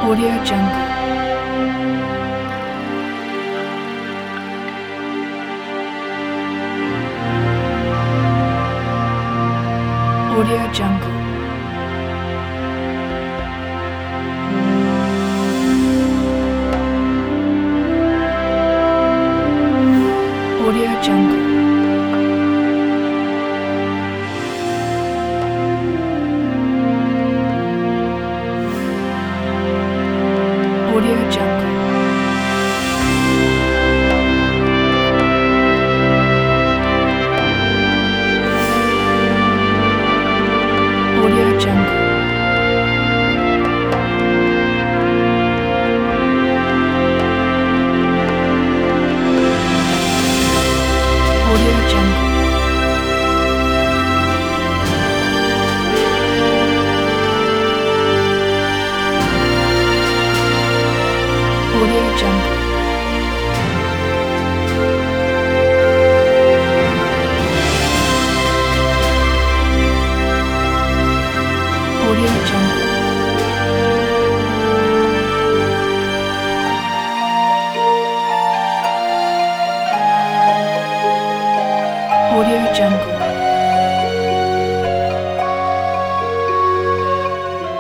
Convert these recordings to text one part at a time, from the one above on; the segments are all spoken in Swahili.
Audio Jungle. Audio Jungle. Audio Jungle. Audio Jungle. Audio Jungle. Audio Jungle. Audio Jungle. Audio Jungle. Audio Jungle.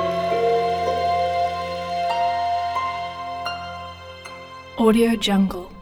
Audio Jungle.